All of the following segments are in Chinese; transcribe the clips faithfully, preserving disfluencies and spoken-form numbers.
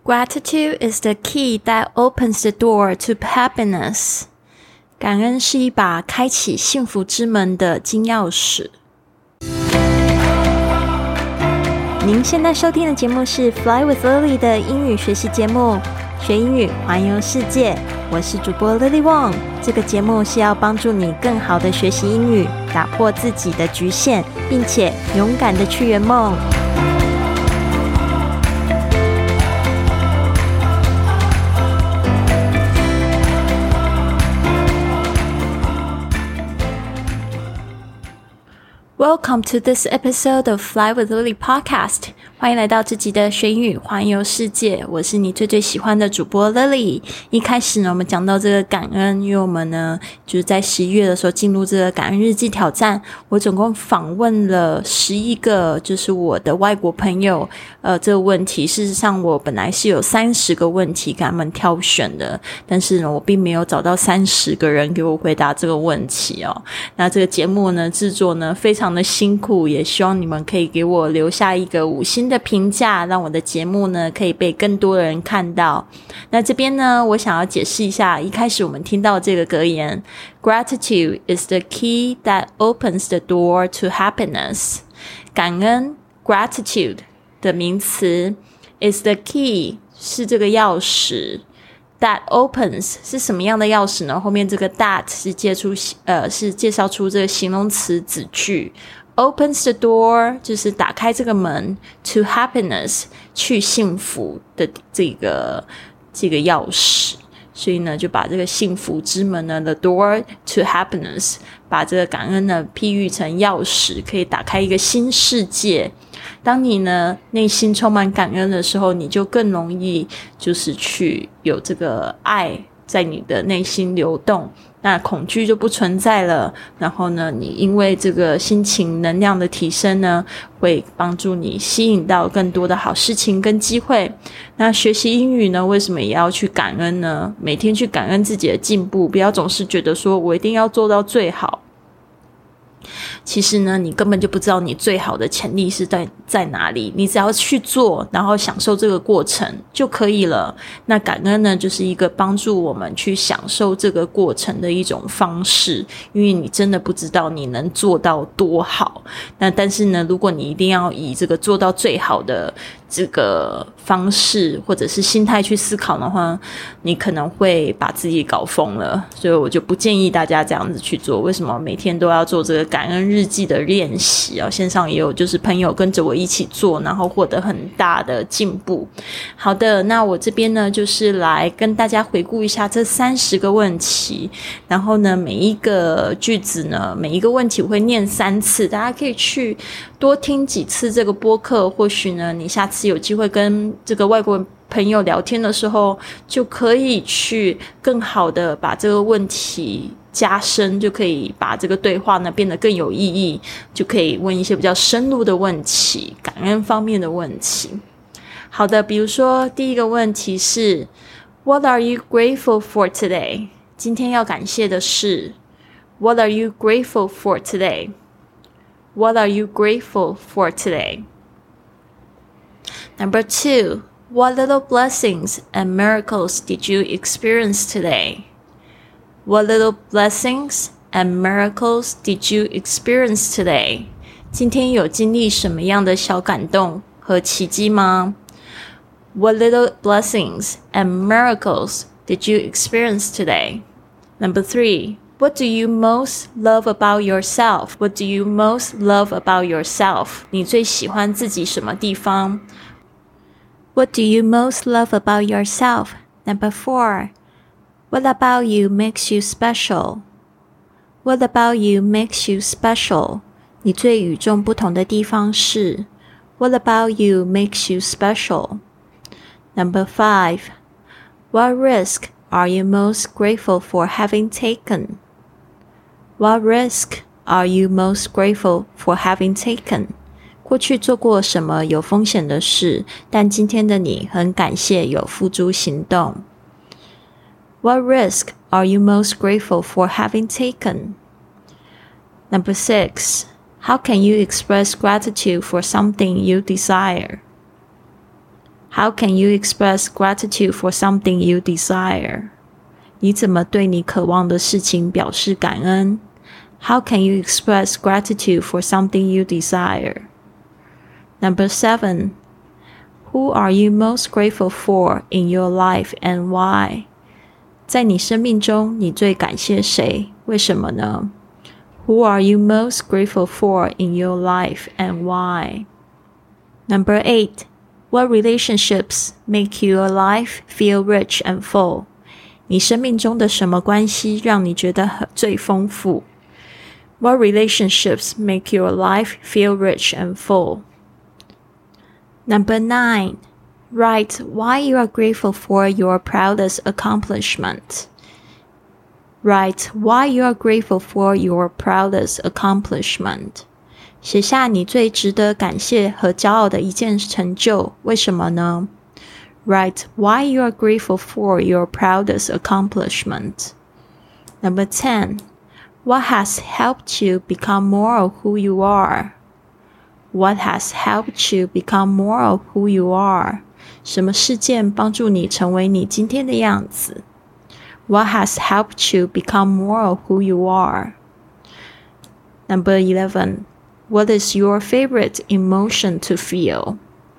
Gratitude is the key that opens the door to happiness. 感恩是一把开启幸福之门的金钥匙。您现在收听的节目是 Fly with Lily 的英语学习节目，学英语环游世界。我是主播 Lily Wong。这个节目是要帮助你更好的学习英语，打破自己的局限，并且勇敢的去圆梦。Welcome to this episode of Fly with Lily Podcast. 欢迎来到这集的学英语环游世界，我是你最最喜欢的主播 Lily。一开始呢，我们讲到这个感恩，因为我们呢就是在十一月的时候进入这个感恩日记挑战，我总共访问了十一个就是我的外国朋友，呃，这个问题事实上我本来是有三十个问题给他们挑选的，但是呢我并没有找到三十个人给我回答这个问题哦。那这个节目呢制作呢非常的辛苦，也希望你们可以给我留下一个五星的评价，让我的节目呢可以被更多人看到。那这边呢我想要解释一下，一开始我们听到这个格言 Gratitude is the key that opens the door to happiness. 感恩 Gratitude 的名词 is the key 是这个钥匙， that opens 是什么样的钥匙呢？后面这个 that 是介出呃是介绍出这个形容词子句， opens the door 就是打开这个门， to happiness 去幸福的这个这个钥匙，所以呢就把这个幸福之门呢 the door to happiness 把这个感恩呢譬喻成钥匙，可以打开一个新世界。当你呢内心充满感恩的时候，你就更容易就是去有这个爱在你的内心流动，那恐惧就不存在了。然后呢你因为这个心情能量的提升呢，会帮助你吸引到更多的好事情跟机会。那学习英语呢为什么也要去感恩呢？每天去感恩自己的进步，不要总是觉得说我一定要做到最好，其实呢你根本就不知道你最好的潜力是在在哪里，你只要去做，然后享受这个过程就可以了。那感恩呢就是一个帮助我们去享受这个过程的一种方式，因为你真的不知道你能做到多好。那但是呢如果你一定要以这个做到最好的这个方式或者是心态去思考的话，你可能会把自己搞疯了。所以我就不建议大家这样子去做。为什么每天都要做这个感恩日记的练习啊？线上也有就是朋友跟着我一起做，然后获得很大的进步。好的，那我这边呢就是来跟大家回顾一下这三十个问题，然后呢每一个句子呢每一个问题我会念三次，大家可以去多听几次这个播客，或许呢你下次有机会跟这个外国朋友聊天的时候，就可以去更好的把这个问题加深，就可以把这个对话呢变得更有意义，就可以问一些比较深入的问题，感恩方面的问题。好的，比如说第一个问题是 What are you grateful for today? 今天要感谢的是 What are you grateful for today? What are you grateful for today? Number two, what little blessings and miracles did you experience today? What little blessings and miracles did you experience today? 今天有经历什么样的小感动和奇迹吗？ What little blessings and miracles did you experience today? Number three, what do you most love about yourself? What do you most love about yourself? 你最喜欢自己什么地方？ What do you most love about yourself? Number four, what about you makes you special? What about you makes you special? 你最与众不同的地方是 What about you makes you special? Number five, what risk are you most grateful for having taken? What risk are you most grateful for having taken? 过去做过什么有风险的事，但今天的你很感谢有付诸行动。What risk are you most grateful for having taken? Number six, how can you express gratitude for something you desire? How can you express gratitude for something you desire? 你怎么对你渴望的事情表示感恩？ How can you express gratitude for something you desire? Number seven, who are you most grateful for in your life and why? 在你生命中，你最感谢谁？为什么呢？ Who are you most grateful for in your life and why? Number eight, what relationships make your life feel rich and full? 你生命中的什么关系让你觉得最丰富？ What relationships make your life feel rich and full? Number nine, write why you are grateful for your proudest accomplishment. Write why you are grateful for your proudest accomplishment. 写下你最值得感谢和骄傲的一件成就，为什么呢？ Write why you are grateful for your proudest accomplishment. Number ten, what has helped you become more of who you are? What has helped you become more of who you are? 什么事件帮助你成为你今天的样子？ What has helped you become more of who you are? Number eleven, what is your favorite emotion to feel?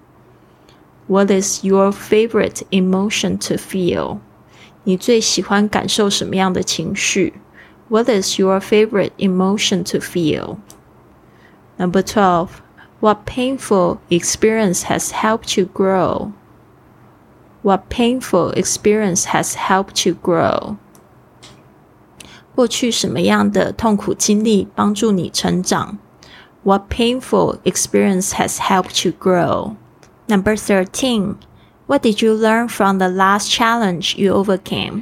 What is your favorite emotion to feel? 你最喜欢感受什么样的情绪？ What is your favorite emotion to feel? Number twelve, what painful experience has helped you grow? What painful experience has helped you grow? 过去什么样的痛苦经历帮助你成长？ What painful experience has helped you grow? Number thirteen, what did you learn from the last challenge you overcame?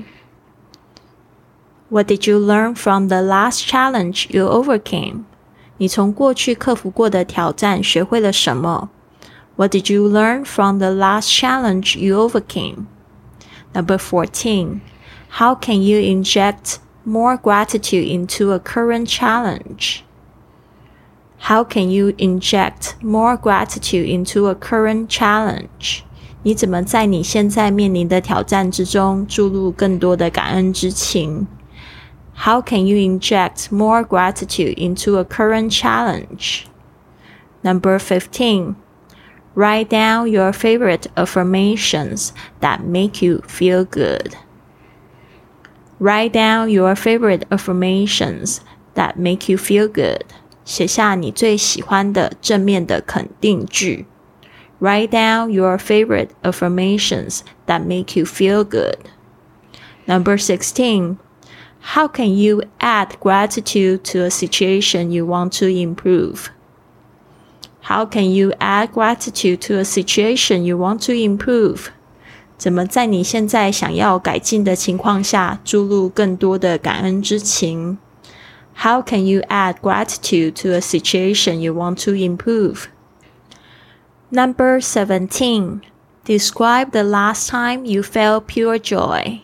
What did you learn from the last challenge you overcame? 你从过去克服过的挑战学会了什么？ What did you learn from the last challenge you overcame? Number fourteen, how can you inject more gratitude into a current challenge? How can you inject more gratitude into a current challenge? 你怎么在你现在面临的挑战之中注入更多的感恩之情？ How can you inject more gratitude into a current challenge? Number fifteen, write down your favorite affirmations that make you feel good. Write down your favorite affirmations that make you feel good. 写下你最喜欢的正面的肯定句。Write down your favorite affirmations that make you feel good. Number sixteen, how can you add gratitude to a situation you want to improve? How can you add gratitude to a situation you want to improve? 怎么在你现在想要改进的情况下注入更多的感恩之情？ How can you add gratitude to a situation you want to improve? Number seventeen, describe the last time you felt pure joy.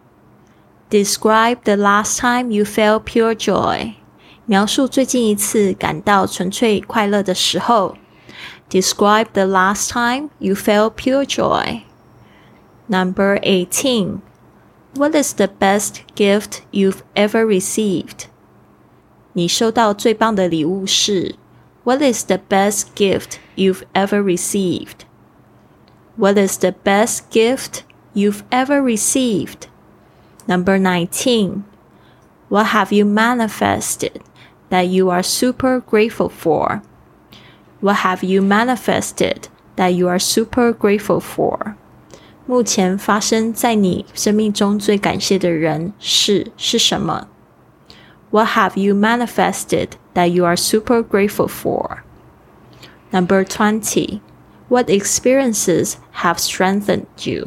Describe the last time you felt pure joy. 描述最近一次感到纯粹快乐的时候。Describe the last time you felt pure joy. Number eighteen, what is the best gift you've ever received? 你收到最棒的礼物是 What is the best gift you've ever received? What is the best gift you've ever received? Number nineteen, what have you manifested that you are super grateful for? What have you manifested that you are super grateful for? 目前发生在你生命中最感谢的人事是什么？ What have you manifested that you are super grateful for? Number twenty, what experiences have strengthened you?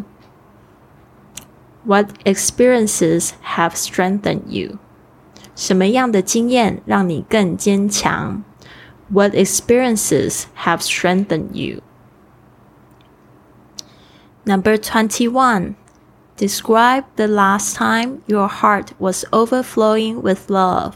What experiences have strengthened you? 什么样的经验让你更坚强？ What experiences have strengthened you? Number twenty-one, describe the last time your heart was overflowing with love.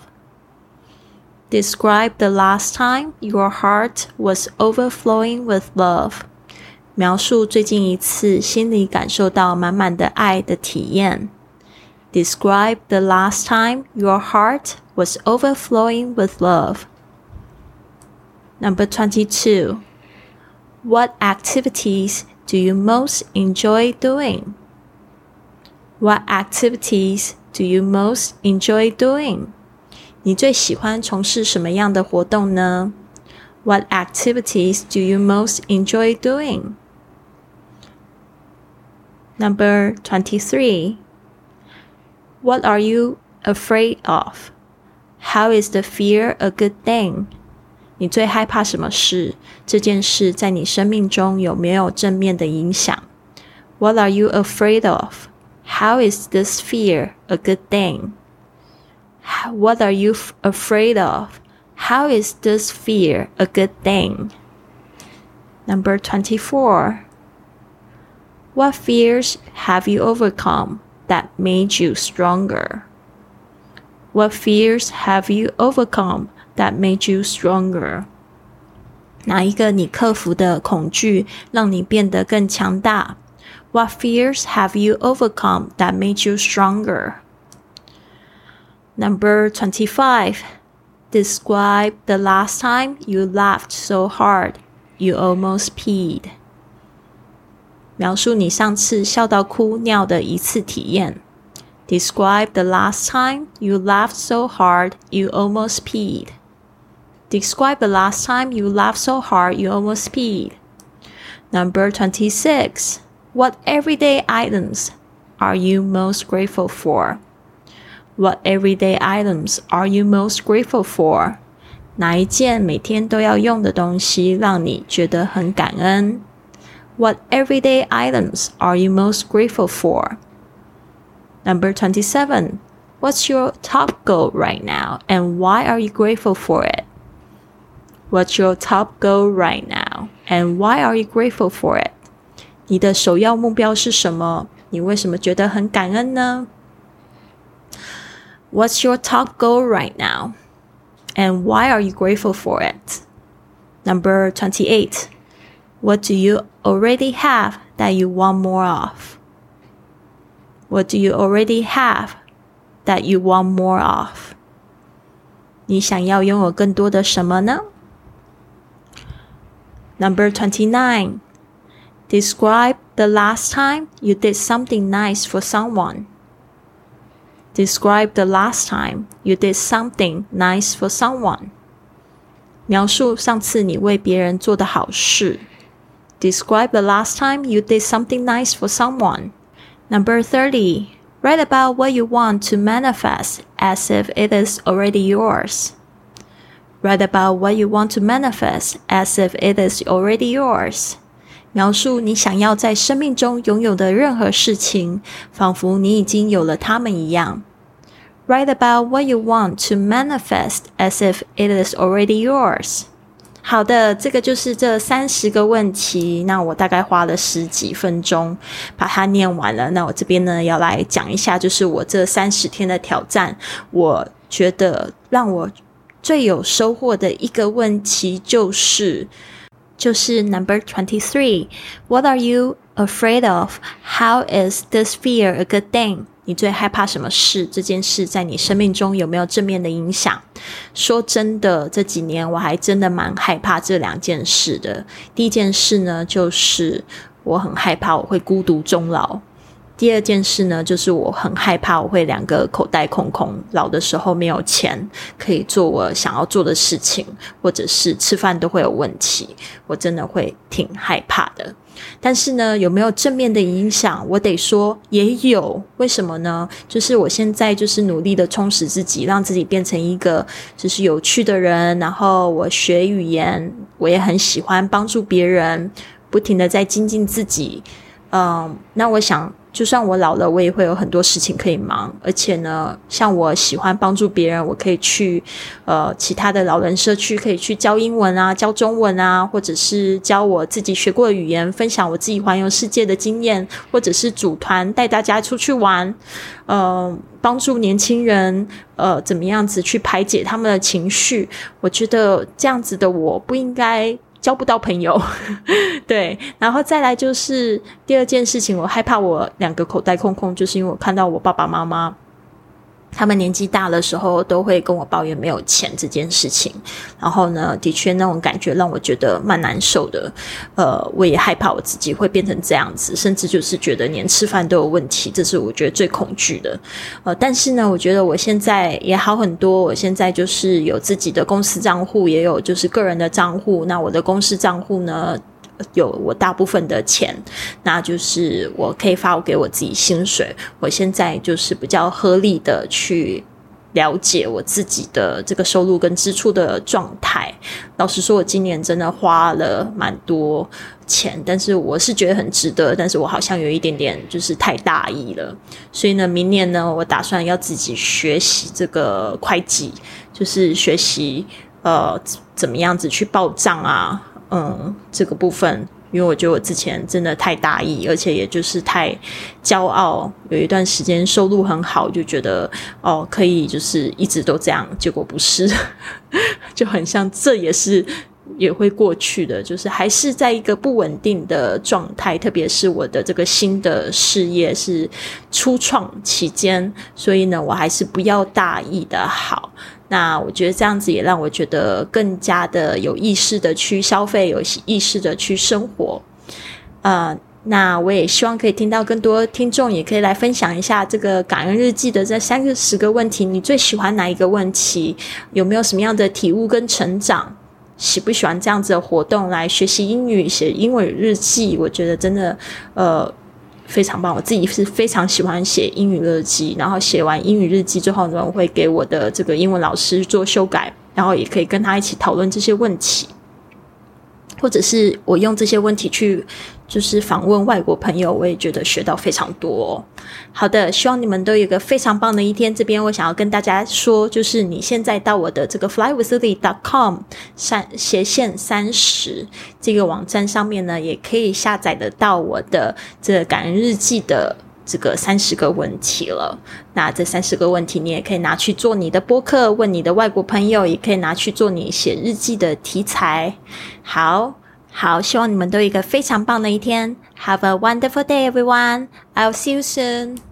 Describe the last time your heart was overflowing with love. 描述最近一次心里感受到满满的爱的体验。Describe the last time your heart was overflowing with love. Number twenty-two. What activities do you most enjoy doing? What activities do you most enjoy doing? 你最喜欢从事什么样的活动呢？ What activities do you most enjoy doing? Number twenty-three. What are you afraid of? How is the fear a good thing? 你最害怕什么事？这件事在你生命中有没有正面的影响？ What are you afraid of? How is this fear a good thing? What are you f- afraid of? How is this fear a good thing? Number twenty-four. What fears have you overcome that made you stronger? What fears have you overcome that made you stronger? 哪一个你克服的恐惧让你变得更强大？ What fears have you overcome that made you stronger? Number twenty-five. Describe the last time you laughed so hard you almost peed. 描述你上次笑到哭尿的一次体验。Describe the last time you laughed so hard you almost peed. Describe the last time you laughed so hard you almost peed. Number twenty-six. What everyday items are you most grateful for? What everyday items are you most grateful for? 哪一件每天都要用的东西让你觉得很感恩？ What everyday items are you most grateful for? Number twenty-seven. What's your top goal right now and why are you grateful for it? What's your top goal right now and why are you grateful for it? 你的首要目标是什么？你为什么觉得很感恩呢？ What's your top goal right now and why are you grateful for it? Number twenty-eight. What do you already have that you want more of? What do you already have that you want more of? 你想要拥有更多的什么呢？ Number twenty-nine. Describe the last time you did something nice for someone. Describe the last time you did something nice for someone. 描述上次你为别人做的好事。Describe the last time you did something nice for someone. Number thirty. Write about what you want to manifest as if it is already yours. Write about what you want to manifest as if it is already yours. 描述你想要在生命中拥有的任何事情，仿佛你已经有了它们一样。Write about what you want to manifest as if it is already yours. 好的，这个就是这三十个问题，那我大概花了十几分钟把它念完了。那我这边呢要来讲一下，就是我这三十天的挑战，我觉得让我最有收获的一个问题就是就是 number twenty-three. What are you afraid of? How is this fear a good thing? 你最害怕什么事？这件事在你生命中有没有正面的影响？说真的，这几年我还真的蛮害怕这两件事的。第一件事呢，就是我很害怕我会孤独终老。第二件事呢，就是我很害怕我会两个口袋空空，老的时候没有钱可以做我想要做的事情，或者是吃饭都会有问题，我真的会挺害怕的。但是呢，有没有正面的影响？我得说也有。为什么呢？就是我现在就是努力的充实自己，让自己变成一个就是有趣的人，然后我学语言，我也很喜欢帮助别人，不停的在精进自己。嗯，那我想就算我老了，我也会有很多事情可以忙，而且呢，像我喜欢帮助别人，我可以去呃其他的老人社区，可以去教英文啊，教中文啊，或者是教我自己学过的语言，分享我自己环游世界的经验，或者是组团带大家出去玩，呃，帮助年轻人呃怎么样子去排解他们的情绪。我觉得这样子的我不应该交不到朋友对，然后再来就是第二件事情，我害怕我两个口袋空空，就是因为我看到我爸爸妈妈他们年纪大的时候都会跟我抱怨没有钱这件事情，然后呢的确那种感觉让我觉得蛮难受的，呃，我也害怕我自己会变成这样子，甚至就是觉得连吃饭都有问题，这是我觉得最恐惧的。呃，但是呢我觉得我现在也好很多，我现在就是有自己的公司账户，也有就是个人的账户，那我的公司账户呢有我大部分的钱，那就是我可以发给我自己薪水，我现在就是比较合理的去了解我自己的这个收入跟支出的状态。老实说我今年真的花了蛮多钱，但是我是觉得很值得，但是我好像有一点点就是太大意了，所以呢明年呢我打算要自己学习这个会计，就是学习呃怎么样子去报账啊，嗯，这个部分，因为我觉得我之前真的太大意，而且也就是太骄傲，有一段时间收入很好，就觉得哦可以就是一直都这样，结果不是就很像这也是也会过去的，就是还是在一个不稳定的状态，特别是我的这个新的事业是初创期间，所以呢我还是不要大意的好。那我觉得这样子也让我觉得更加的有意识的去消费，有意识的去生活。呃，那我也希望可以听到更多听众也可以来分享一下这个感恩日记的这三十个问题，你最喜欢哪一个问题？有没有什么样的体悟跟成长？喜不喜欢这样子的活动来学习英语，写英文日记？我觉得真的呃非常棒，我自己是非常喜欢写英语日记，然后写完英语日记之后呢，我会给我的这个英文老师做修改，然后也可以跟他一起讨论这些问题，或者是我用这些问题去就是访问外国朋友，我也觉得学到非常多哦。好的，希望你们都有一个非常棒的一天。这边我想要跟大家说，就是你现在到我的这个 fly with lily dot com 斜线三十这个网站上面呢，也可以下载得到我的这个感恩日记的这个三十个问题了。那这三十个问题你也可以拿去做你的播客，问你的外国朋友，也可以拿去做你写日记的题材。好好，希望你们都有一个非常棒的一天。Have a wonderful day, everyone. I'll see you soon.